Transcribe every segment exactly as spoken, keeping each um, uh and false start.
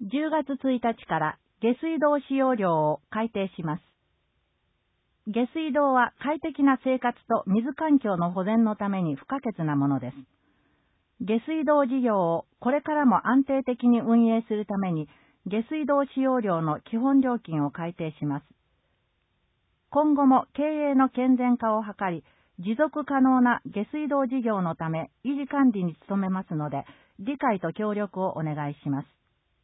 じゅうがつついたちから下水道使用料を改定します。下水道は快適な生活と水環境の保全のために不可欠なものです。下水道事業をこれからも安定的に運営するために、下水道使用料の基本料金を改定します。今後も経営の健全化を図り、持続可能な下水道事業のため維持管理に努めますので、理解と協力をお願いします。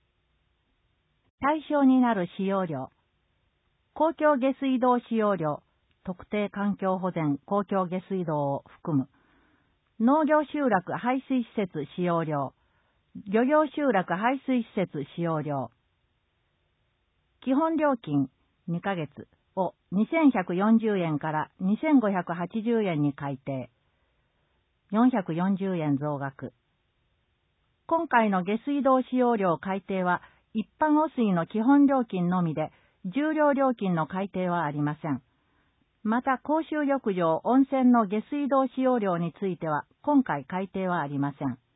対象になる使用料。公共下水道使用料、特定環境保全公共下水道を含む。農業集落排水施設使用料、漁業集落排水施設使用料。基本料金にかげつをにせんひゃくよんじゅうえんからにせんごひゃくはちじゅうえんに改定。よんひゃくよんじゅうえん増額。今回の下水道使用料改定は、一般汚水の基本料金のみで、重量料金の改定はありません。また、公衆浴場、温泉の下水道使用料については、今回改定はありません。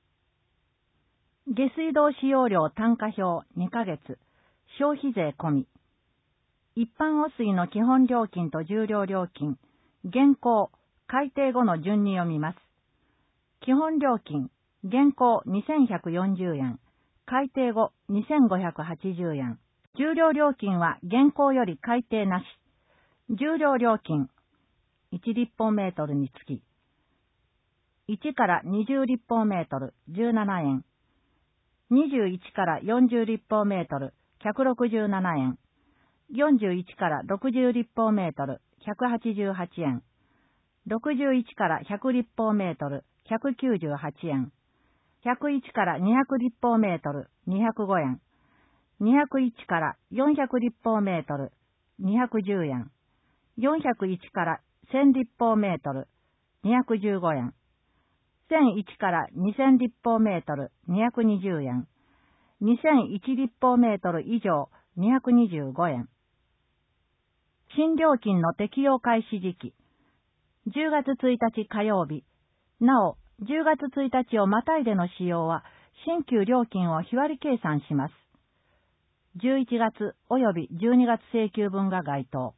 下水道使用料単価表にかげつ、消費税込み。一般汚水の基本料金と重量料金、現行、改定後の順に読みます。基本料金、現行にせんひゃくよんじゅうえん、改定後にせんごひゃくはちじゅうえん。重量料金は現行より改定なし。重量料金、いち立方メートルにつき、いちからにじゅう立方メートル、じゅうななえん。にじゅういちからよんじゅう立方メートル、ひゃくろくじゅうななえん。よんじゅういちからろくじゅう立方メートル、ひゃくはちじゅうはちえん。ろくじゅういちからひゃく立方メートル、ひゃくきゅうじゅうはちえん。ひゃくいちからにひゃく立方メートル、にひゃくごえん。にひゃくいちからよんひゃく立方メートル、にひゃくじゅうえん。よんひゃくいちからせん立方メートル、にひゃくじゅうごえん。せんいちからにせん立方メートル、にひゃくにじゅうえん。にせんいち立方メートル以上、にひゃくにじゅうごえん。新料金の適用開始時期。じゅうがつついたち火曜日。なお、じゅうがつついたちをまたいでの使用は、新旧料金を日割り計算します。じゅういちがつ及びじゅうにがつ請求分が該当。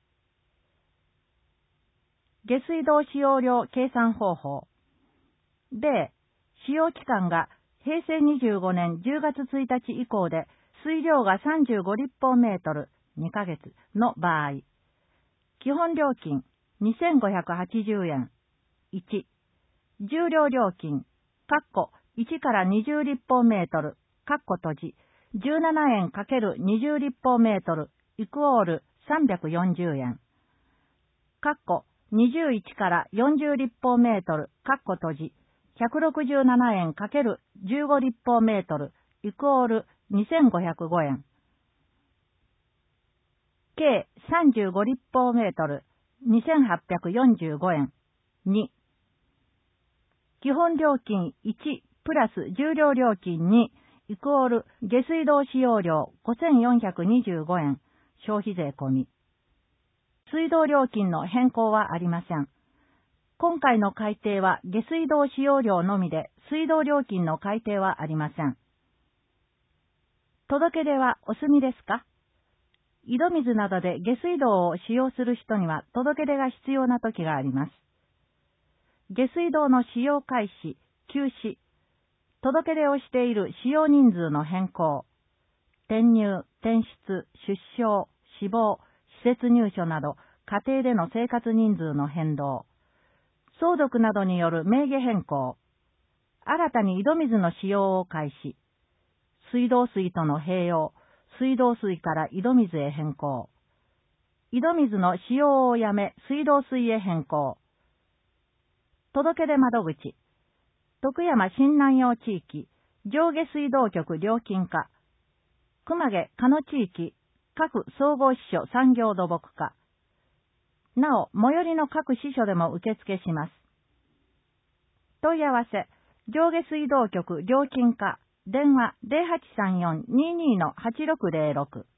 下水道使用料計算方法。米、使用期間がへいせいにじゅうごねんじゅうがつついたち以降で、水量がさんじゅうご立方メートルにかげつの場合。基本料金にせんごひゃくはちじゅうえん。いち、重量料金、括弧いちからにじゅう立方メートル、括弧閉じ、じゅうななえん ×にじゅう立方メートル、イクオールさんびゃくよんじゅうえん。括弧にじゅういちからよんじゅう立方メートル、括弧閉じ、ひゃくろくじゅうななえん ×じゅうご立方メートル、イクオールにせんごひゃくごえん。計さんじゅうご立方メートル、にせんはっぴゃくよんじゅうごえん。に、基本料金いちプラス重量料金にイクオール下水道使用料ごせんよんひゃくにじゅうごえん、消費税込み。水道料金の変更はありません。今回の改定は下水道使用料のみで、水道料金の改定はありません。届け出はお済みですか？井戸水などで下水道を使用する人には届け出が必要な時があります。下水道の使用開始、休止、届け出をしている使用人数の変更、転入、転出、出生、死亡、施設入所など家庭での生活人数の変動、相続などによる名義変更、新たに井戸水の使用を開始、水道水との併用、水道水から井戸水へ変更、井戸水の使用をやめ水道水へ変更、届け出窓口、徳山新南陽地域、上下水道局料金課、熊毛加野地域、各総合支所産業土木課、なお、最寄りの各支所でも受付します。問い合わせ、上下水道局料金課、電話 ゼロはちさんよん にーにー はちろくゼロろく。